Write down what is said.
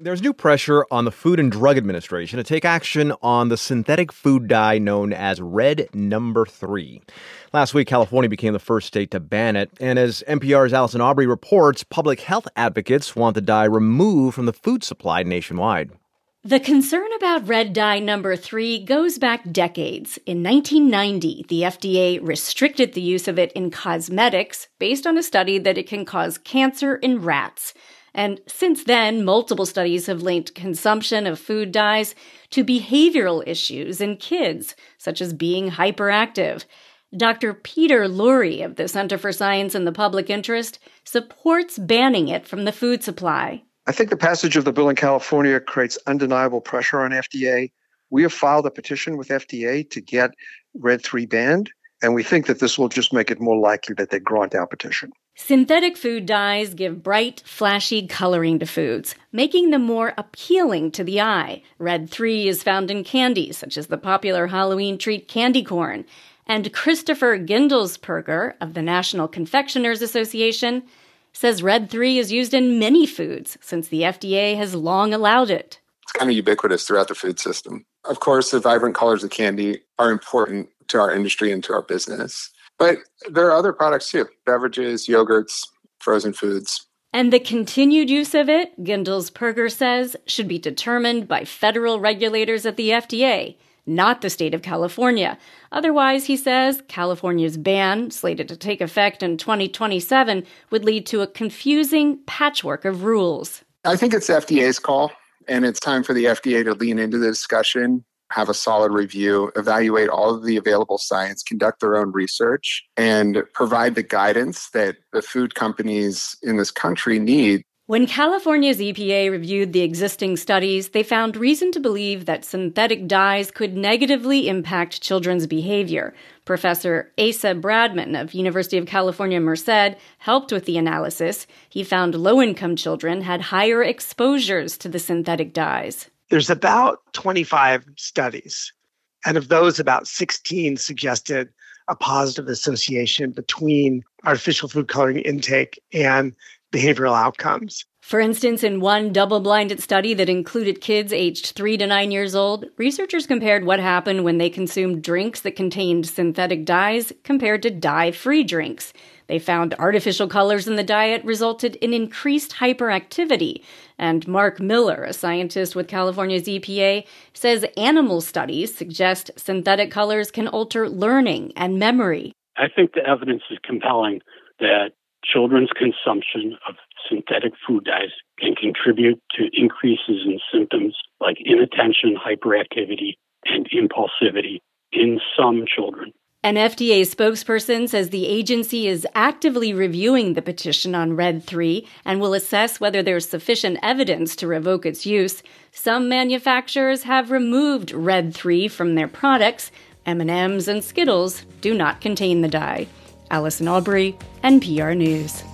There's new pressure on the Food and Drug Administration to take action on the synthetic food dye known as Red No. 3. Last week, California became the first state to ban it. And as NPR's Allison Aubrey reports, public health advocates want the dye removed from the food supply nationwide. The concern about red dye No. 3 goes back decades. In 1990, the FDA restricted the use of it in cosmetics based on a study that it can cause cancer in rats. And since then, multiple studies have linked consumption of food dyes to behavioral issues in kids, such as being hyperactive. Dr. Peter Lurie of the Center for Science and the Public Interest supports banning it from the food supply. I think the passage of the bill in California creates undeniable pressure on FDA. We have filed a petition with FDA to get Red 3 banned, and we think that this will just make it more likely that they grant our petition. Synthetic food dyes give bright, flashy coloring to foods, making them more appealing to the eye. Red 3 is found in candy, such as the popular Halloween treat candy corn. And Christopher Gindelsperger of the National Confectioners Association says Red 3 is used in many foods since the FDA has long allowed it. It's kind of ubiquitous throughout the food system. Of course, the vibrant colors of candy are important to our industry and to our business. But there are other products too, beverages, yogurts, frozen foods. And the continued use of it, Gindelsperger says, should be determined by federal regulators at the FDA, not the state of California. Otherwise, he says, California's ban, slated to take effect in 2027, would lead to a confusing patchwork of rules. I think it's the FDA's call, and it's time for the FDA to lean into the discussion, have a solid review, evaluate all of the available science, conduct their own research, and provide the guidance that the food companies in this country need. When California's EPA reviewed the existing studies, they found reason to believe that synthetic dyes could negatively impact children's behavior. Professor Asa Bradman of University of California, Merced helped with the analysis. He found low-income children had higher exposures to the synthetic dyes. There's about 25 studies, and of those, about 16 suggested a positive association between artificial food coloring intake and behavioral outcomes. For instance, in one double-blinded study that included kids aged 3 to 9 years old, researchers compared what happened when they consumed drinks that contained synthetic dyes compared to dye-free drinks. They found artificial colors in the diet resulted in increased hyperactivity. And Mark Miller, a scientist with California's EPA, says animal studies suggest synthetic colors can alter learning and memory. I think the evidence is compelling that children's consumption of synthetic food dyes can contribute to increases in symptoms like inattention, hyperactivity, and impulsivity in some children. An FDA spokesperson says the agency is actively reviewing the petition on Red 3 and will assess whether there's sufficient evidence to revoke its use. Some manufacturers have removed Red 3 from their products. M&M's and Skittles do not contain the dye. Allison Aubrey, NPR News.